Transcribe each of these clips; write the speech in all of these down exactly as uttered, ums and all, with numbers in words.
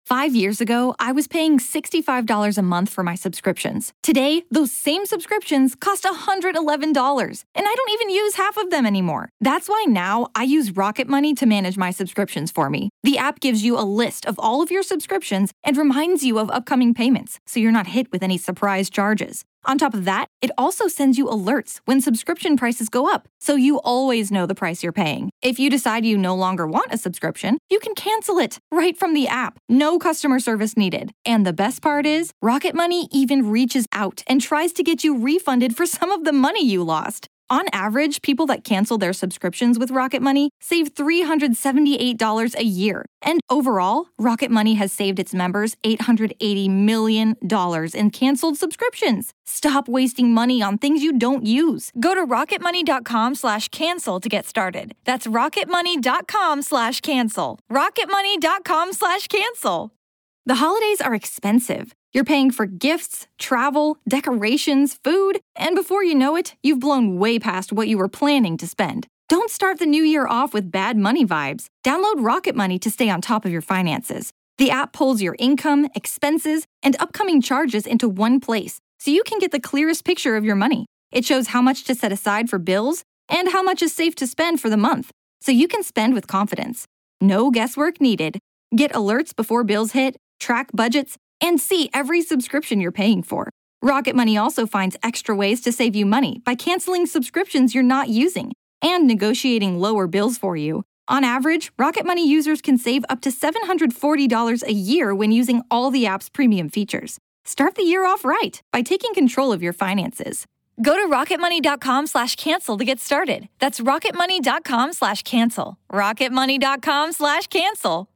Five years ago, I was paying sixty-five dollars a month for my subscriptions. Today, those same subscriptions cost one hundred eleven dollars, and I don't even use half of them anymore. That's why now I use Rocket Money to manage my subscriptions for me. The app gives you a list of all of your subscriptions and reminds you of upcoming payments, so you're not hit with any surprise charges. On top of that, it also sends you alerts when subscription prices go up, so you always know the price you're paying. If you decide you no longer want a subscription, you can cancel it right from the app. No customer service needed. And the best part is, Rocket Money even reaches out and tries to get you refunded for some of the money you lost. On average, people that cancel their subscriptions with Rocket Money save three hundred seventy-eight dollars a year. And overall, Rocket Money has saved its members eight hundred eighty million dollars in canceled subscriptions. Stop wasting money on things you don't use. Go to rocketmoney.com slash cancel to get started. That's rocketmoney.com slash cancel. rocketmoney.com slash cancel. The holidays are expensive. You're paying for gifts, travel, decorations, food, and before you know it, you've blown way past what you were planning to spend. Don't start the new year off with bad money vibes. Download Rocket Money to stay on top of your finances. The app pulls your income, expenses, and upcoming charges into one place, so you can get the clearest picture of your money. It shows how much to set aside for bills and how much is safe to spend for the month, so you can spend with confidence. No guesswork needed. Get alerts before bills hit, track budgets, and see every subscription you're paying for. Rocket Money also finds extra ways to save you money by canceling subscriptions you're not using and negotiating lower bills for you. On average, Rocket Money users can save up to seven hundred forty dollars a year when using all the app's premium features. Start the year off right by taking control of your finances. Go to rocketmoney.com slash cancel to get started. That's rocketmoney.com slash cancel. rocketmoney.com slash cancel.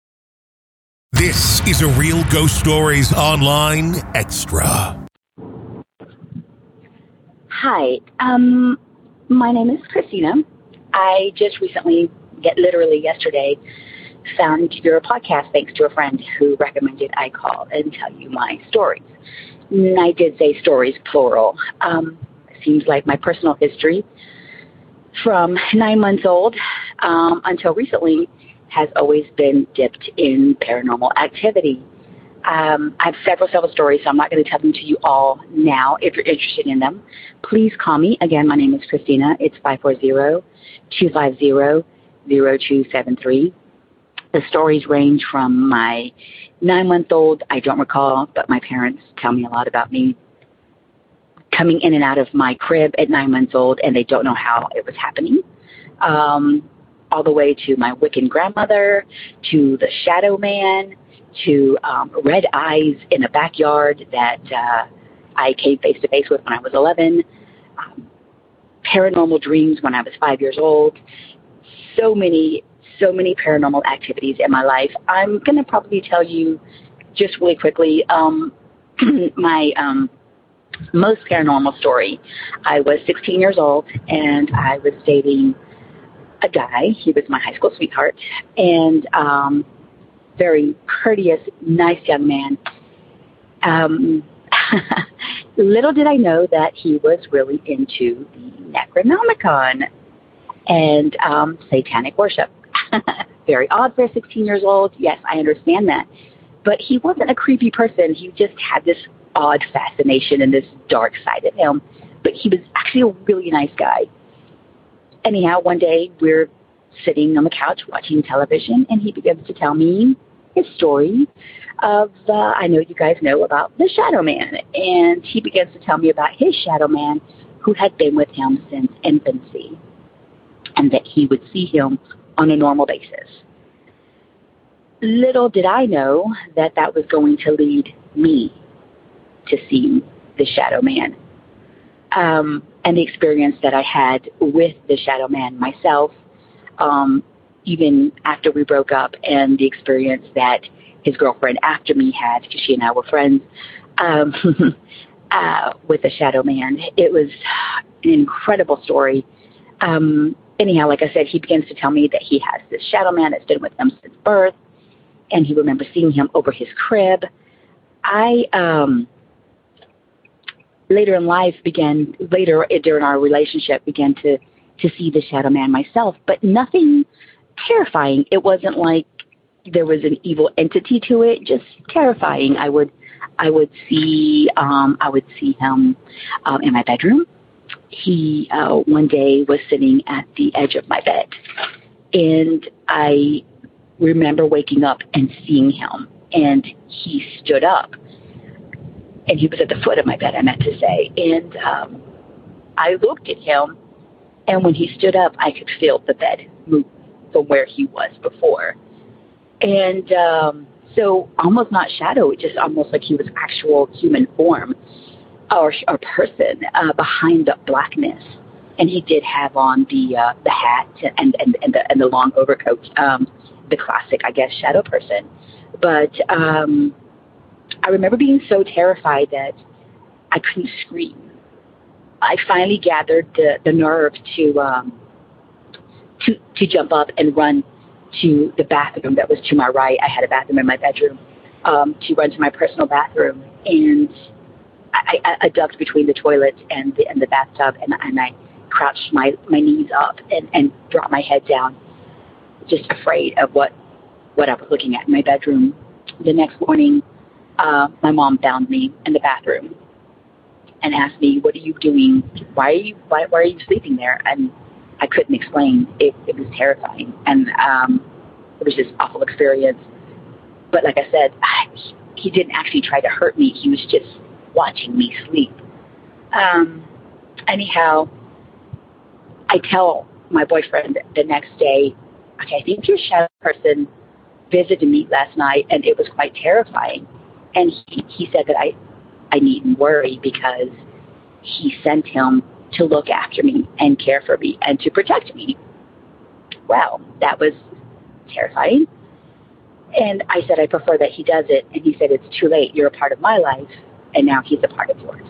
This is a Real Ghost Stories Online Extra. Hi, um, my name is Christina. I just recently, get literally yesterday, found your podcast thanks to a friend who recommended I call and tell you my stories. And I did say stories, plural. Um, seems like my personal history from nine months old um, until recently has always been dipped in paranormal activity. Um, I have several, several stories, so I'm not going to tell them to you all now. If you're interested in them, please call me. Again, my name is Christina. It's five four zero, two five zero, zero two seven three. The stories range from my nine-month-old, I don't recall, but my parents tell me a lot about me coming in and out of my crib at nine months old, and they don't know how it was happening. Um, all the way to my Wiccan grandmother, to the shadow man, to um, red eyes in a backyard that uh, I came face-to-face with when I was eleven, um, paranormal dreams when I was five years old, so many, so many paranormal activities in my life. I'm going to probably tell you just really quickly um, my um, most paranormal story. I was sixteen years old, and I was dating a guy. He was my high school sweetheart, and um, very courteous, nice young man. Um, little did I know that he was really into the Necronomicon and um, satanic worship. Very odd for sixteen years old. Yes, I understand that. But he wasn't a creepy person. He just had this odd fascination and this dark side of him. But he was actually a really nice guy. Anyhow, one day we're sitting on the couch watching television, and he begins to tell me his story of, uh, I know you guys know about the Shadow Man. And he begins to tell me about his Shadow Man who had been with him since infancy, and that he would see him on a normal basis. Little did I know that that was going to lead me to see the Shadow Man. Um, and the experience that I had with the Shadow Man myself, um, even after we broke up, and the experience that his girlfriend after me had, because she and I were friends, um, uh, with the Shadow Man. It was an incredible story. Um, anyhow, like I said, he begins to tell me that he has this Shadow Man that's been with him since birth, and he remembers seeing him over his crib. I, um... later in life began, later during our relationship, began to, to see the Shadow Man myself, but nothing terrifying. It wasn't like there was an evil entity to it, just terrifying. I would, I would see, um, I would see him um, in my bedroom. He uh, one day was sitting at the edge of my bed, and I remember waking up and seeing him, and he stood up, and he was at the foot of my bed, I meant to say, and um, I looked at him, and when he stood up, I could feel the bed move from where he was before, and um, so almost not shadow, it just almost like he was actual human form, or a person uh, behind the blackness. And he did have on the uh, the hat and, and, and, the, and the long overcoat, um, the classic, I guess, shadow person. But um, I remember being so terrified that I couldn't scream. I finally gathered the, the nerve to, um, to to jump up and run to the bathroom that was to my right. I had a bathroom in my bedroom, um, to run to my personal bathroom. And I, I, I ducked between the toilet and the, and the bathtub, and, and I crouched my, my knees up and, and dropped my head down, just afraid of what, what I was looking at in my bedroom. The next morning, uh, my mom found me in the bathroom and asked me, "What are you doing? Why are you why, why are you sleeping there?" And I couldn't explain. It, it was terrifying, and um, it was just an awful experience. But like I said, I, he didn't actually try to hurt me. He was just watching me sleep. Um, anyhow, I tell my boyfriend the next day, "Okay, I think your shadow person visited me last night, and it was quite terrifying." And he, he said that I, I needn't worry because he sent him to look after me and care for me and to protect me. Well, that was terrifying. And I said, "I prefer that he does it." And he said, "It's too late. You're a part of my life, and now he's a part of yours."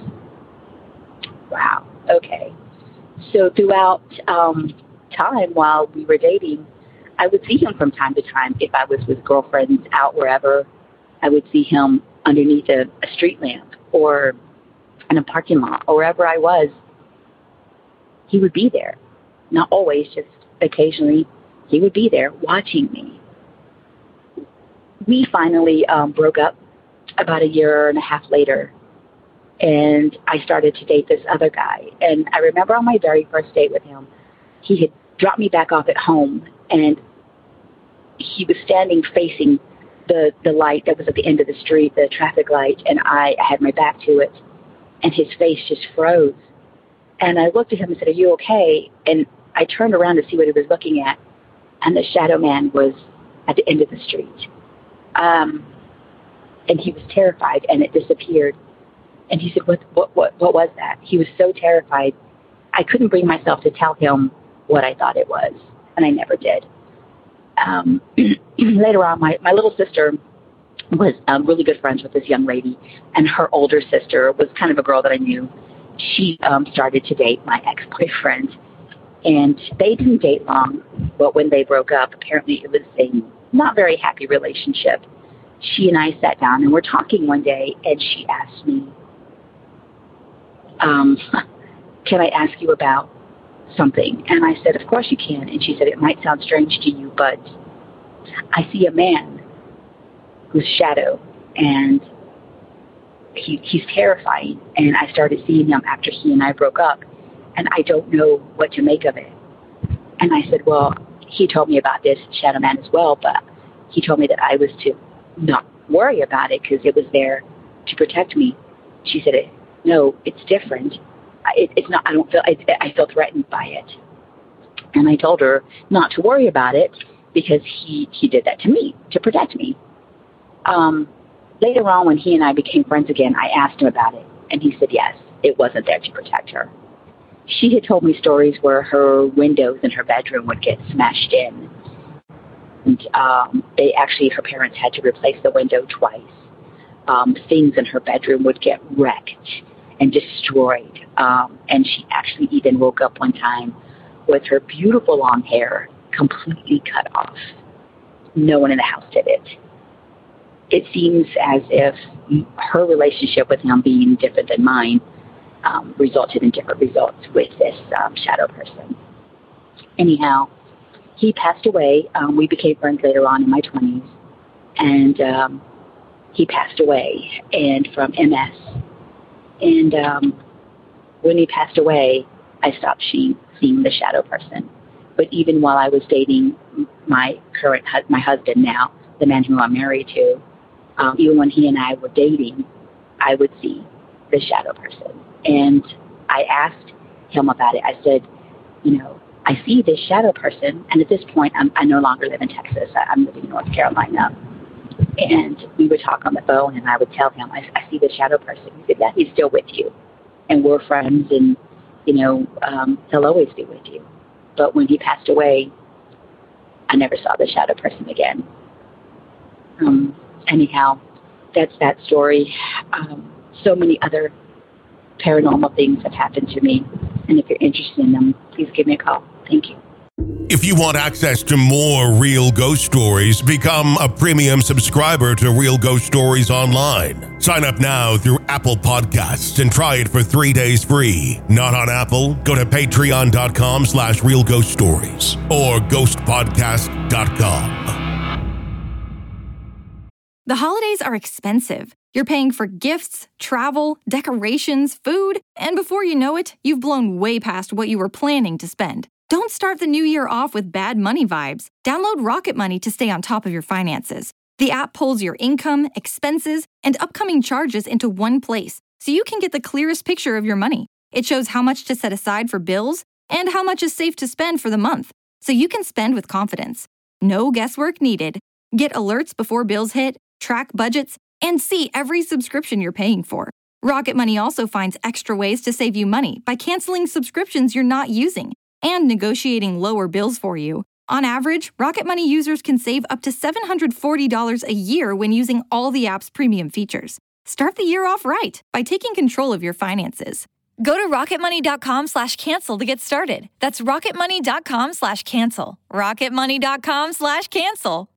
Wow. Okay. So throughout um, time while we were dating, I would see him from time to time. If I was with girlfriends out wherever, I would see him underneath a, a street lamp or in a parking lot or wherever I was. He would be there. Not always, just occasionally. He would be there watching me. We finally um, broke up about a year and a half later, and I started to date this other guy. And I remember on my very first date with him, he had dropped me back off at home, and he was standing facing the, the light that was at the end of the street, the traffic light, and I, I had my back to it, and his face just froze. And I looked at him and said, "Are you okay?" And I turned around to see what he was looking at, and the shadow man was at the end of the street. Um, and he was terrified, and it disappeared. And he said, what, what, what, what was that? He was so terrified. I couldn't bring myself to tell him what I thought it was, and I never did. Um, later on, my, my little sister was um, really good friends with this young lady, and her older sister was kind of a girl that I knew. She um, started to date my ex-boyfriend, and they didn't date long, but when they broke up, apparently it was a not very happy relationship. She and I sat down and we're talking one day, and she asked me, um, "Can I ask you about something?" And I said, "Of course you can." And she said, "It might sound strange to you, but I see a man who's shadow, and he, he's terrifying. And I started seeing him after he and I broke up, and I don't know what to make of it." And I said, "Well, he told me about this shadow man as well, but he told me that I was to not worry about it because it was there to protect me." She said, "No, it's different. It, it's not. I don't feel. I, I feel threatened by it." And I told her not to worry about it because he he did that to me to protect me. Um, later on, when he and I became friends again, I asked him about it, and he said yes, it wasn't there to protect her. She had told me stories where her windows in her bedroom would get smashed in. And um, they actually, her parents had to replace the window twice. Um, things in her bedroom would get wrecked and destroyed. Um, and she actually even woke up one time with her beautiful long hair completely cut off. No one in the house did it. It seems as if her relationship with him being different than mine um, resulted in different results with this um, shadow person. Anyhow, he passed away. Um, we became friends later on in my twenties. and um, he passed away, and from M S. And um, when he passed away, I stopped seeing, seeing the shadow person. But even while I was dating my current my husband now, the man who I'm married to, um, even when he and I were dating, I would see the shadow person. And I asked him about it. I said, you know, I see this shadow person, and at this point, I'm, I no longer live in Texas. I, I'm living in North Carolina. And we would talk on the phone, and I would tell him, I, I see the shadow person. He said, yeah, he's still with you. And we're friends, and, you know, um, he'll always be with you. But when he passed away, I never saw the shadow person again. Um, anyhow, that's that story. Um, so many other paranormal things have happened to me. And if you're interested in them, please give me a call. Thank you. If you want access to more Real Ghost Stories, become a premium subscriber to Real Ghost Stories Online. Sign up now through Apple Podcasts and try it for three days free. Not on Apple? Go to patreon.com slash Real Ghost Stories or ghost podcast dot com. The holidays are expensive. You're paying for gifts, travel, decorations, food, and before you know it, you've blown way past what you were planning to spend. Don't start the new year off with bad money vibes. Download Rocket Money to stay on top of your finances. The app pulls your income, expenses, and upcoming charges into one place, so you can get the clearest picture of your money. It shows how much to set aside for bills and how much is safe to spend for the month, so you can spend with confidence. No guesswork needed. Get alerts before bills hit, track budgets, and see every subscription you're paying for. Rocket Money also finds extra ways to save you money by canceling subscriptions you're not using and negotiating lower bills for you. On average, Rocket Money users can save up to seven hundred forty dollars a year when using all the app's premium features. Start the year off right by taking control of your finances. Go to rocketmoney.com slash cancel to get started. That's rocketmoney.com slash cancel. rocketmoney.com slash cancel.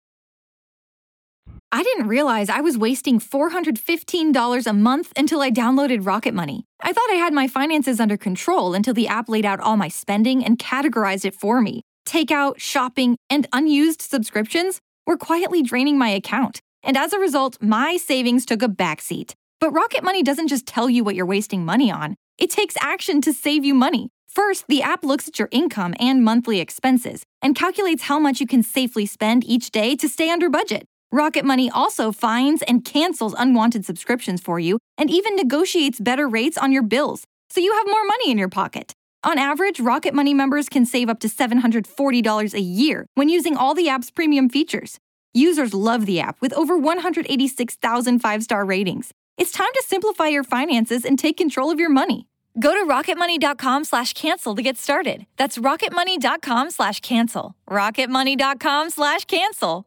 I didn't realize I was wasting four hundred fifteen dollars a month until I downloaded Rocket Money. I thought I had my finances under control until the app laid out all my spending and categorized it for me. Takeout, shopping, and unused subscriptions were quietly draining my account. And as a result, my savings took a backseat. But Rocket Money doesn't just tell you what you're wasting money on. It takes action to save you money. First, the app looks at your income and monthly expenses and calculates how much you can safely spend each day to stay under budget. Rocket Money also finds and cancels unwanted subscriptions for you and even negotiates better rates on your bills, so you have more money in your pocket. On average, Rocket Money members can save up to seven hundred forty dollars a year when using all the app's premium features. Users love the app with over one hundred eighty-six thousand five-star ratings. It's time to simplify your finances and take control of your money. Go to rocketmoney.com slash cancel to get started. That's rocketmoney.com slash cancel. rocketmoney.com slash cancel.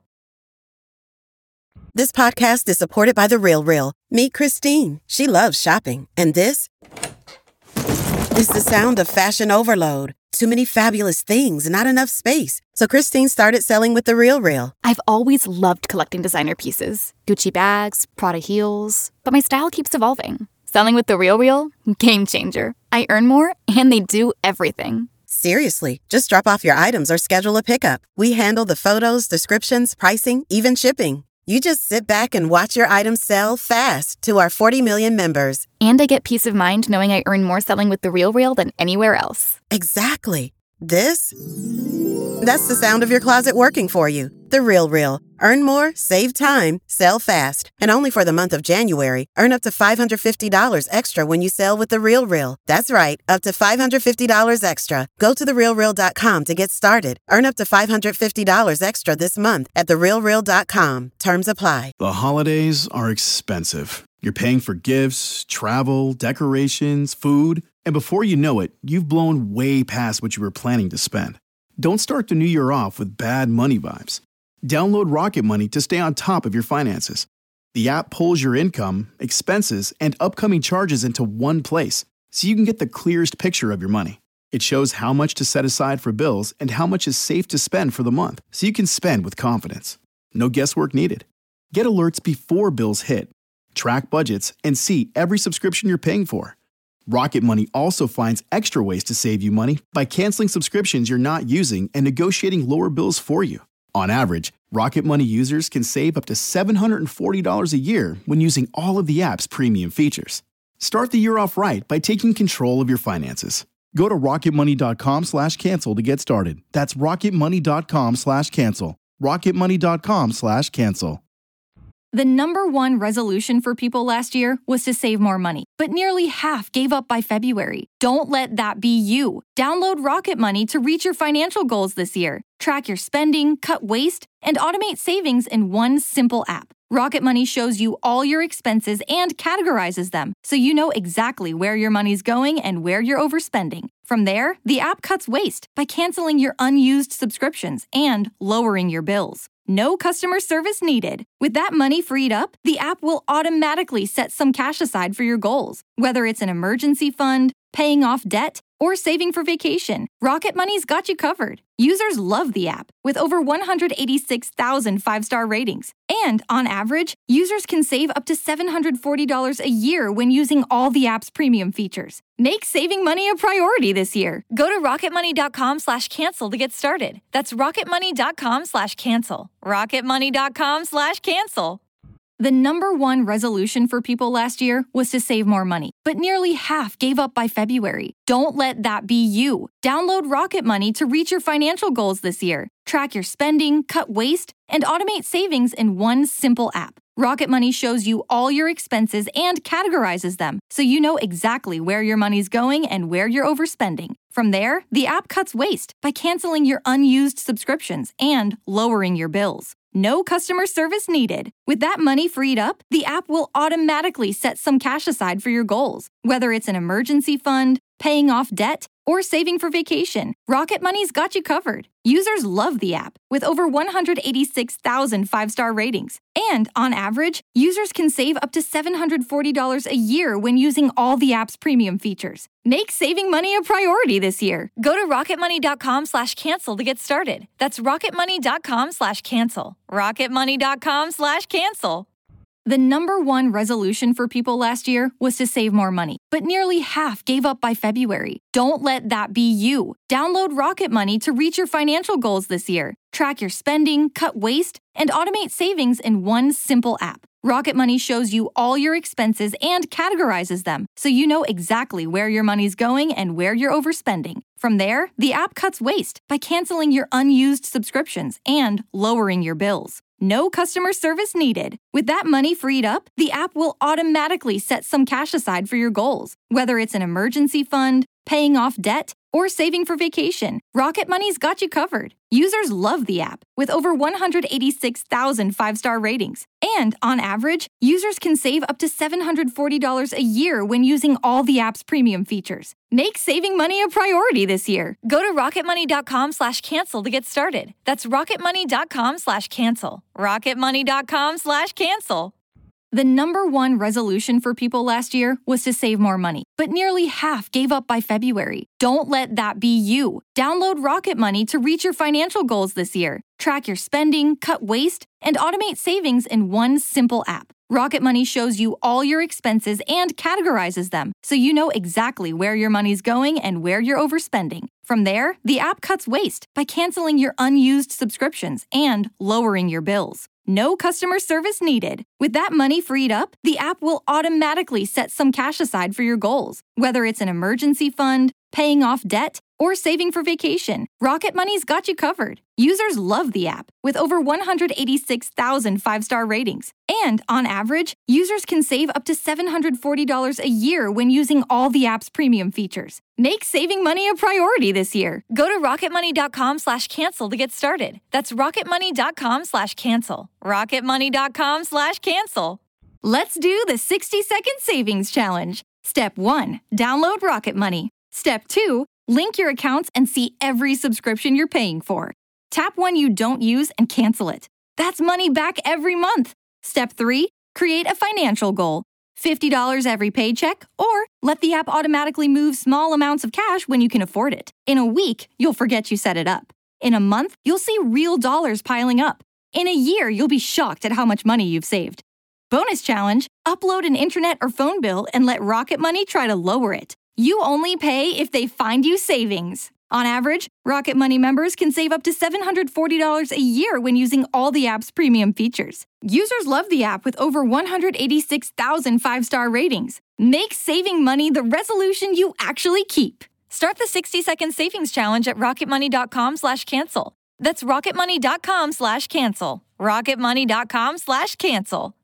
This podcast is supported by The Real Real. Meet Christine. She loves shopping. And this is the sound of fashion overload. Too many fabulous things, not enough space. So Christine started selling with The Real Real. I've always loved collecting designer pieces. Gucci bags, Prada heels. But my style keeps evolving. Selling with The Real Real? Game changer. I earn more, and they do everything. Seriously, just drop off your items or schedule a pickup. We handle the photos, descriptions, pricing, even shipping. You just sit back and watch your items sell fast to our forty million members. And I get peace of mind knowing I earn more selling with The Real Real than anywhere else. Exactly. This? That's the sound of your closet working for you. The Real Real. Earn more, save time, sell fast. And only for the month of January, earn up to five hundred fifty dollars extra when you sell with The Real Real. That's right, up to five hundred fifty dollars extra. Go to the real real dot com to get started. Earn up to five hundred fifty dollars extra this month at the real real dot com. Terms apply. The holidays are expensive. You're paying for gifts, travel, decorations, food, and before you know it, you've blown way past what you were planning to spend. Don't start the new year off with bad money vibes. Download Rocket Money to stay on top of your finances. The app pulls your income, expenses, and upcoming charges into one place, so you can get the clearest picture of your money. It shows how much to set aside for bills and how much is safe to spend for the month, so you can spend with confidence. No guesswork needed. Get alerts before bills hit. Track budgets and see every subscription you're paying for. Rocket Money also finds extra ways to save you money by canceling subscriptions you're not using and negotiating lower bills for you. On average, Rocket Money users can save up to seven hundred forty dollars a year when using all of the app's premium features. Start the year off right by taking control of your finances. Go to rocketmoney.com slash cancel to get started. That's rocketmoney.com slash cancel. rocketmoney.com slash cancel. The number one resolution for people last year was to save more money, but nearly half gave up by February. Don't let that be you. Download Rocket Money to reach your financial goals this year. Track your spending, cut waste, and automate savings in one simple app. Rocket Money shows you all your expenses and categorizes them, so you know exactly where your money's going and where you're overspending. From there, the app cuts waste by canceling your unused subscriptions and lowering your bills. No customer service needed. With that money freed up, the app will automatically set some cash aside for your goals, whether it's an emergency fund, paying off debt, or saving for vacation. Rocket Money's got you covered. Users love the app, with over one hundred eighty-six thousand five-star ratings. And on average, users can save up to seven hundred forty dollars a year when using all the app's premium features. Make saving money a priority this year. Go to rocketmoney.com slash cancel to get started. That's rocketmoney.com slash cancel. rocketmoney.com slash cancel. The number one resolution for people last year was to save more money, but nearly half gave up by February. Don't let that be you. Download Rocket Money to reach your financial goals this year. Track your spending, cut waste, and automate savings in one simple app. Rocket Money shows you all your expenses and categorizes them, so you know exactly where your money's going and where you're overspending. From there, the app cuts waste by canceling your unused subscriptions and lowering your bills. No customer service needed. With that money freed up, the app will automatically set some cash aside for your goals, whether it's an emergency fund, paying off debt, or saving for vacation. Rocket Money's got you covered. Users love the app, with over one hundred eighty-six thousand five-star ratings. And on average, users can save up to seven hundred forty dollars a year when using all the app's premium features. Make saving money a priority this year. Go to rocketmoney.com slash cancel to get started. That's rocketmoney.com slash cancel. rocketmoney.com slash cancel. The number one resolution for people last year was to save more money, but nearly half gave up by February. Don't let that be you. Download Rocket Money to reach your financial goals this year. Track your spending, cut waste, and automate savings in one simple app. Rocket Money shows you all your expenses and categorizes them, so you know exactly where your money's going and where you're overspending. From there, the app cuts waste by canceling your unused subscriptions and lowering your bills. No customer service needed. With that money freed up, the app will automatically set some cash aside for your goals, whether it's an emergency fund, paying off debt, or saving for vacation. Rocket Money's got you covered. Users love the app, with over one hundred eighty-six thousand five-star ratings. And on average, users can save up to seven hundred forty dollars a year when using all the app's premium features. Make saving money a priority this year. Go to rocketmoney.com slash cancel to get started. That's rocketmoney.com slash cancel. rocketmoney.com slash cancel. The number one resolution for people last year was to save more money, but nearly half gave up by February. Don't let that be you. Download Rocket Money to reach your financial goals this year. Track your spending, cut waste, and automate savings in one simple app. Rocket Money shows you all your expenses and categorizes them, so you know exactly where your money's going and where you're overspending. From there, the app cuts waste by canceling your unused subscriptions and lowering your bills. No customer service needed. With that money freed up, the app will automatically set some cash aside for your goals, whether it's an emergency fund, paying off debt, or saving for vacation. Rocket Money's got you covered. Users love the app, with over one hundred eighty-six thousand five-star ratings. And on average, users can save up to seven hundred forty dollars a year when using all the app's premium features. Make saving money a priority this year. Go to rocketmoney.com slash cancel to get started. That's rocketmoney.com slash cancel. rocketmoney.com slash cancel. Let's do the sixty second savings challenge. Step one, download Rocket Money. Step two, link your accounts and see every subscription you're paying for. Tap one you don't use and cancel it. That's money back every month. Step three, create a financial goal. fifty dollars every paycheck, or let the app automatically move small amounts of cash when you can afford it. In a week, you'll forget you set it up. In a month, you'll see real dollars piling up. In a year, you'll be shocked at how much money you've saved. Bonus challenge, upload an internet or phone bill and let Rocket Money try to lower it. You only pay if they find you savings. On average, Rocket Money members can save up to seven hundred forty dollars a year when using all the app's premium features. Users love the app with over one hundred eighty-six thousand five-star ratings. Make saving money the resolution you actually keep. Start the sixty-second savings challenge at rocketmoney.com slash cancel. That's rocketmoney.com slash cancel. rocketmoney.com slash cancel.